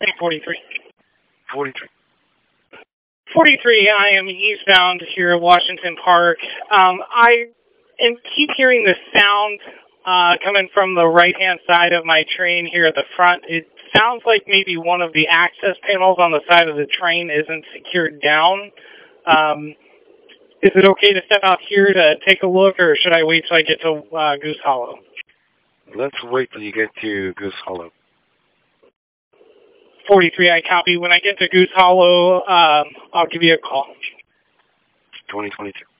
Hey, 43. 43. 43, I am eastbound here at Washington Park. I keep hearing the sound coming from the right-hand side of my train here at the front. It sounds like maybe one of the access panels on the side of the train isn't secured down. Is it okay to step out here to take a look, or should I wait till I get to Goose Hollow? Let's wait till you get to Goose Hollow. 43, I copy. When I get to Goose Hollow, I'll give you a call. 2022.